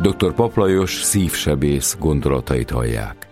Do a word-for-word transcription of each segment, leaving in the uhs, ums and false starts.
doktor Papp Lajos szívsebész gondolatait hallják.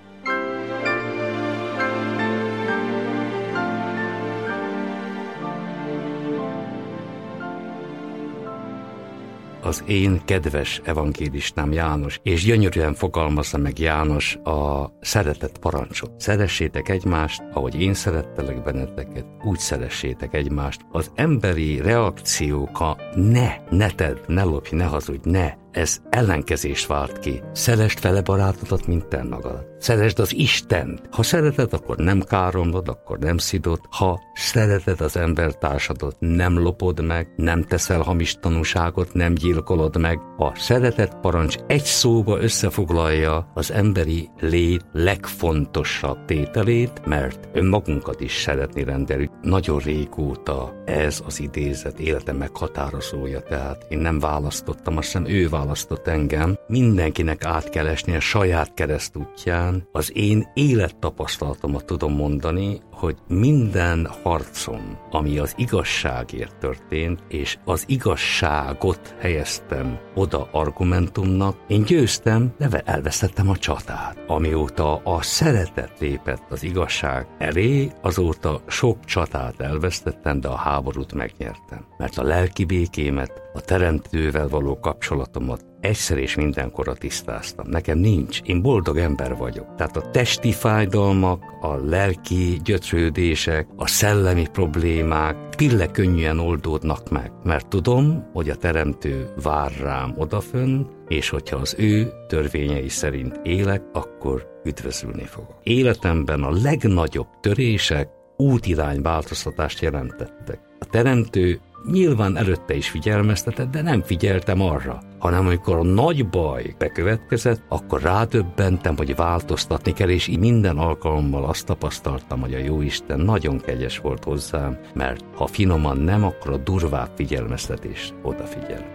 Az én kedves evangélistám János, és gyönyörűen fogalmazza meg János a szeretet parancsot. Szeressétek egymást, ahogy én szerettelek benneteket, úgy szeressétek egymást. Az emberi reakciók a ne, ne tedd, ne lopj, ne hazudj, ne. Ez ellenkezést vált ki. Szeresd fele barátodat, mint te magadat. Szeresd az Istent. Ha szereted, akkor nem káromlod, akkor nem szidod. Ha szereted az embertársadat, nem lopod meg, nem teszel hamis tanúságot, nem gyilkolod meg. A szeretet parancs egy szóba összefoglalja az emberi lét legfontosabb tételét, mert önmagunkat is szeretni rendelő. Nagyon régóta ez az idézet életem meghatározója, tehát én nem választottam, azt hiszem ő választott engem. Mindenkinek át kell esni a saját keresztútján. Az én élettapasztalatomat tudom mondani, hogy minden harcom, ami az igazságért történt, és az igazságot helyeztem oda argumentumnak, én győztem, de elvesztettem a csatát. Amióta a szeretet lépett az igazság elé, azóta sok csatát elvesztettem, de a háborút megnyertem. Mert a lelki békémet, a teremtővel való kapcsolatomat egyszer és mindenkorra tisztáztam. Nekem nincs. Én boldog ember vagyok. Tehát a testi fájdalmak, a lelki gyötrődések, a szellemi problémák pillekönnyűen oldódnak meg. Mert tudom, hogy a teremtő vár rám odafönn, és hogyha az ő törvényei szerint élek, akkor üdvözülni fogok. Életemben a legnagyobb törések útirányváltoztatást jelentettek. A teremtő nyilván előtte is figyelmeztetett, de nem figyeltem arra, hanem amikor a nagy baj bekövetkezett, akkor rádöbbentem, hogy változtatni kell, és így minden alkalommal azt tapasztaltam, hogy a Jóisten nagyon kegyes volt hozzám, mert ha finoman nem, akkor a durvább figyelmeztetést odafigyeltem.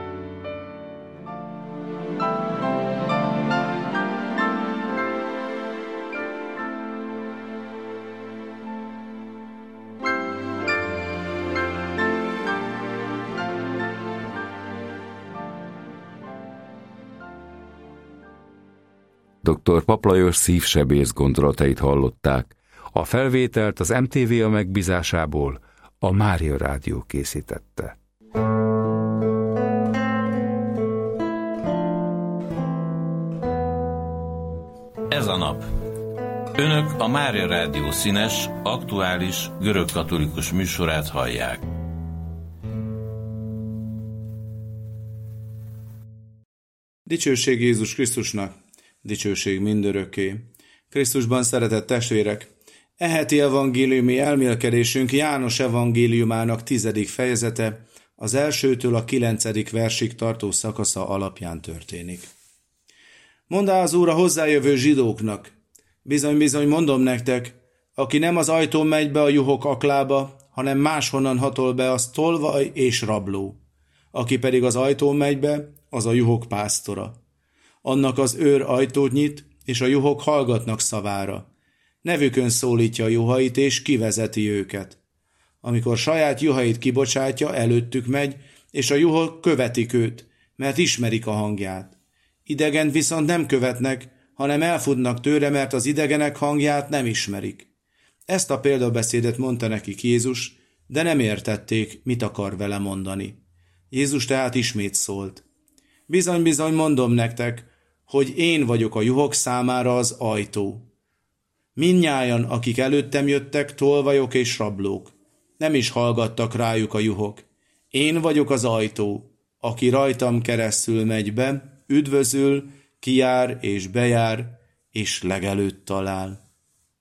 doktor Papp Lajos szívsebész gondolatait hallották. A felvételt az em té vé a megbízásából a Mária Rádió készítette. Ez a nap. Önök a Mária Rádió színes, aktuális, görögkatolikus műsorát hallják. Dicsőség Jézus Krisztusnak! Dicsőség mindörökké. Krisztusban szeretett testvérek, e heti evangéliumi elmélkedésünk János evangéliumának tizedik fejezete, az elsőtől a kilencedik versig tartó szakasza alapján történik. Mondá az Úr a hozzájövő zsidóknak, bizony-bizony mondom nektek, aki nem az ajtón megy be a juhok aklába, hanem máshonnan hatol be, az tolvaj és rabló. Aki pedig az ajtón megy be, az a juhok pásztora. Annak az őr ajtót nyit, és a juhok hallgatnak szavára. Nevükön szólítja a juhait, és kivezeti őket. Amikor saját juhait kibocsátja, előttük megy, és a juhok követik őt, mert ismerik a hangját. Idegent viszont nem követnek, hanem elfutnak tőle, mert az idegenek hangját nem ismerik. Ezt a példabeszédet mondta nekik Jézus, de nem értették, mit akar vele mondani. Jézus tehát ismét szólt. Bizony-bizony mondom nektek, hogy én vagyok a juhok számára az ajtó. Mindnyájan, akik előttem jöttek, tolvajok és rablók. Nem is hallgattak rájuk a juhok. Én vagyok az ajtó, aki rajtam keresztül megy be, üdvözül, kijár és bejár, és legelőtt talál.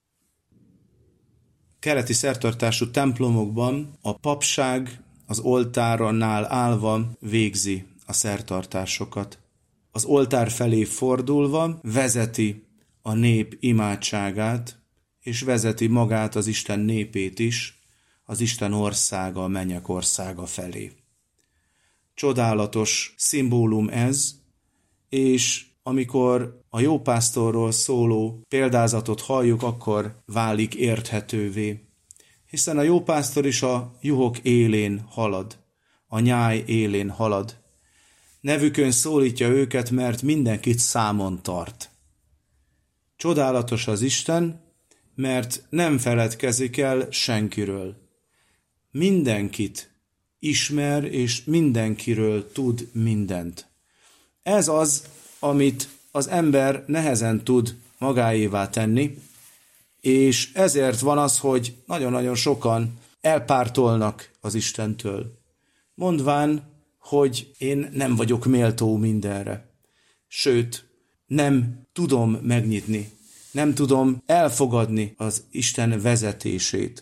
Keleti szertartású templomokban a papság az oltárnál állva végzi a szertartásokat. Az oltár felé fordulva vezeti a nép imádságát, és vezeti magát az Isten népét is, az Isten országa, a mennyek országa felé. Csodálatos szimbólum ez, és amikor a jópásztorról szóló példázatot halljuk, akkor válik érthetővé. Hiszen a jópásztor is a juhok élén halad, a nyáj élén halad. Nevükön szólítja őket, mert mindenkit számon tart. Csodálatos az Isten, mert nem feledkezik el senkiről. Mindenkit ismer, és mindenkiről tud mindent. Ez az, amit az ember nehezen tud magáévá tenni, és ezért van az, hogy nagyon-nagyon sokan elpártolnak az Istentől, mondván, hogy én nem vagyok méltó mindenre. Sőt, nem tudom megnyitni, nem tudom elfogadni az Isten vezetését.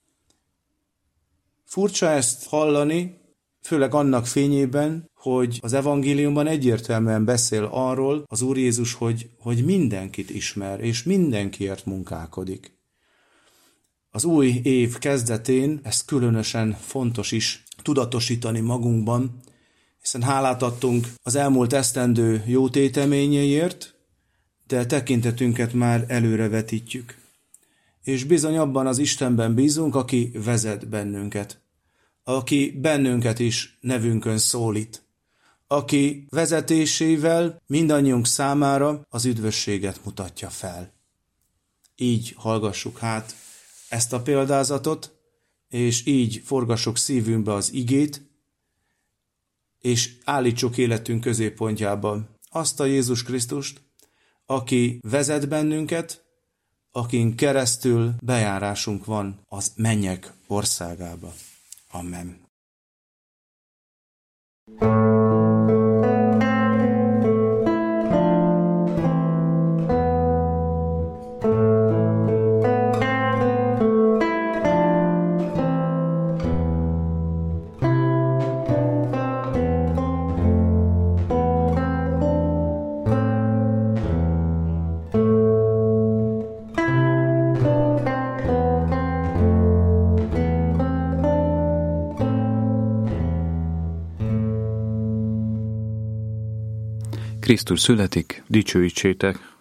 Furcsa ezt hallani, főleg annak fényében, hogy az evangéliumban egyértelműen beszél arról az Úr Jézus, hogy, hogy mindenkit ismer, és mindenkiért munkálkodik. Az új év kezdetén ez különösen fontos is tudatosítani magunkban, hiszen hálát adtunk az elmúlt esztendő jó téteményeiért, de tekintetünket már előrevetítjük. És bizony abban az Istenben bízunk, aki vezet bennünket, aki bennünket is nevünkön szólít, aki vezetésével mindannyiunk számára az üdvösséget mutatja fel. Így hallgassuk hát ezt a példázatot, és így forgassuk szívünkbe az igét, és állítsuk életünk középpontjába azt a Jézus Krisztust, aki vezet bennünket, akin keresztül bejárásunk van az mennyek országába. Amen. Krisztus születik, dicsőítsétek!